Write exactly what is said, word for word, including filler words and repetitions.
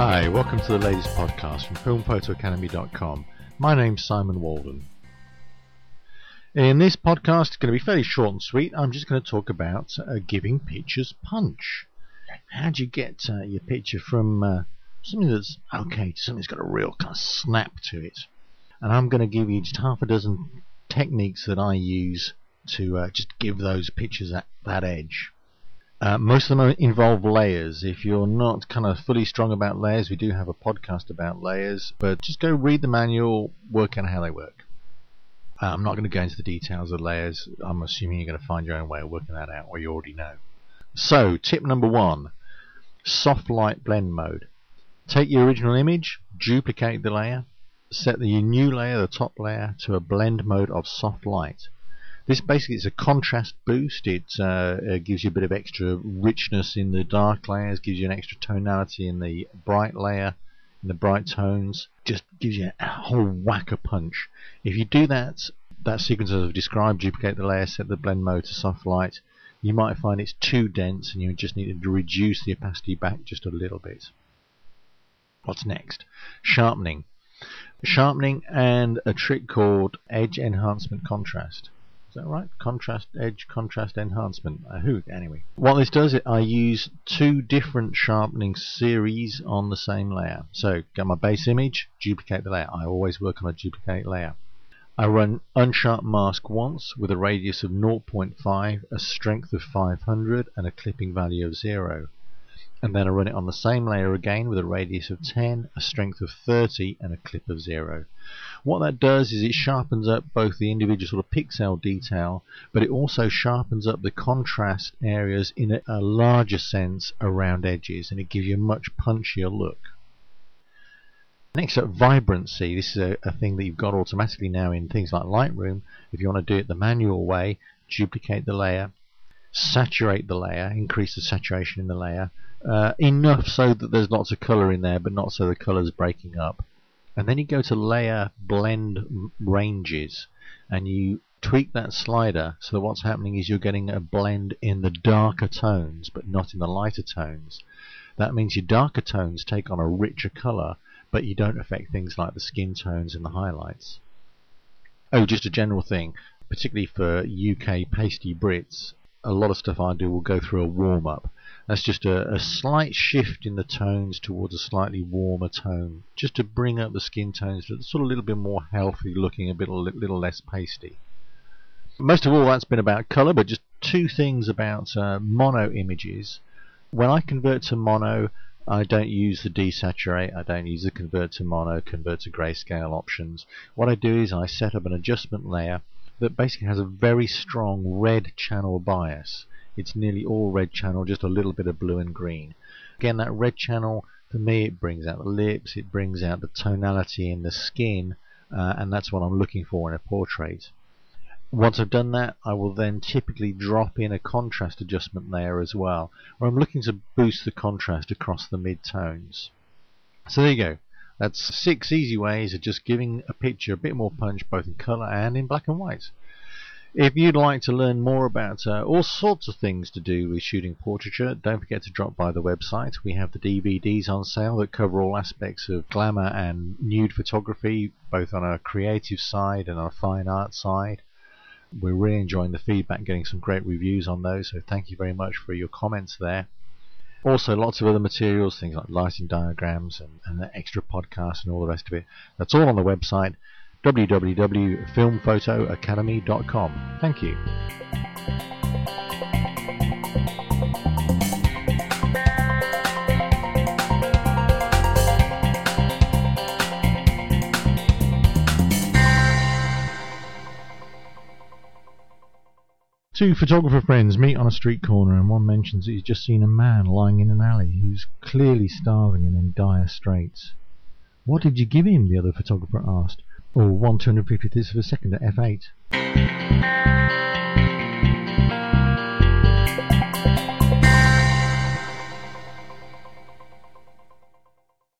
Hi, welcome to the latest podcast from film photo academy dot com. My name's Simon Walden. In this podcast, it's going to be fairly short and sweet. I'm just going to talk about uh, giving pictures punch. How do you get uh, your picture from uh, something that's okay to something that's got a real kind of snap to it? And I'm going to give you just half a dozen techniques that I use to uh, just give those pictures that, that edge. Uh, most of them involve layers. If you're not kind of fully strong about layers, we do have a podcast about layers, but just go read the manual, work out how they work. Uh, I'm not going to go into the details of layers. I'm assuming you're going to find your own way of working that out, or you already know. So, tip number one, soft light blend mode. Take your original image, duplicate the layer, set the new layer, the top layer, to a blend mode of soft light. This basically is a contrast boost. It uh, gives you a bit of extra richness in the dark layers, gives you an extra tonality in the bright layer, in the bright tones. Just gives you a whole whack of punch. If you do that, that sequence as I've described, duplicate the layer, set the blend mode to soft light, you might find it's too dense and you just need to reduce the opacity back just a little bit. What's next? Sharpening. Sharpening and a trick called edge enhancement contrast. Is that right? Contrast, edge, contrast, enhancement. Uh, who? Anyway. What this does, it, I use two different sharpening series on the same layer. So, get my base image, duplicate the layer. I always work on a duplicate layer. I run unsharp mask once with a radius of zero point five, a strength of five hundred, and a clipping value of zero. And then I run it on the same layer again with a radius of ten, a strength of thirty, and a clip of zero. What that does is it sharpens up both the individual sort of pixel detail, but it also sharpens up the contrast areas in a, a larger sense around edges, and it gives you a much punchier look. Next up, vibrancy. This is a, a thing that you've got automatically now in things like Lightroom. If you want to do it the manual way, duplicate the layer, saturate the layer, increase the saturation in the layer, uh, enough so that there's lots of colour in there, but not so the colour's breaking up. And then you go to layer blend ranges and you tweak that slider so that what's happening is you're getting a blend in the darker tones but not in the lighter tones. That means your darker tones take on a richer colour, but you don't affect things like the skin tones and the highlights. Oh, just a general thing, particularly for U K pasty Brits, a lot of stuff I do will go through a warm-up. That's just a, a slight shift in the tones towards a slightly warmer tone, just to bring up the skin tones to sort of a little bit more healthy looking, a bit a little less pasty. Most of all, that's been about colour, but just two things about uh, mono images. When I convert to mono, I don't use the desaturate, I don't use the convert to mono, convert to grayscale options. What I do is I set up an adjustment layer that basically has a very strong red channel bias. It's nearly all red channel, just a little bit of blue and green. Again, that red channel, for me, it brings out the lips, it brings out the tonality in the skin, uh, and that's what I'm looking for in a portrait. Once I've done that, I will then typically drop in a contrast adjustment layer as well, where I'm looking to boost the contrast across the mid-tones. So there you go. That's six easy ways of just giving a picture a bit more punch, both in colour and in black and white. If you'd like to learn more about uh, all sorts of things to do with shooting portraiture, don't forget to drop by the website. We have the D V Ds on sale that cover all aspects of glamour and nude photography, both on a creative side and on a fine art side. We're really enjoying the feedback, getting some great reviews on those, so thank you very much for your comments there. Also, lots of other materials, things like lighting diagrams and, and the extra podcasts and all the rest of it. That's all on the website, w w w dot film photo academy dot com. Thank you. Two photographer friends meet on a street corner, and one mentions that he's just seen a man lying in an alley who's clearly starving and in dire straits. "What did you give him?" the other photographer asked. "Oh, one two hundred fiftieth of a second at f eight.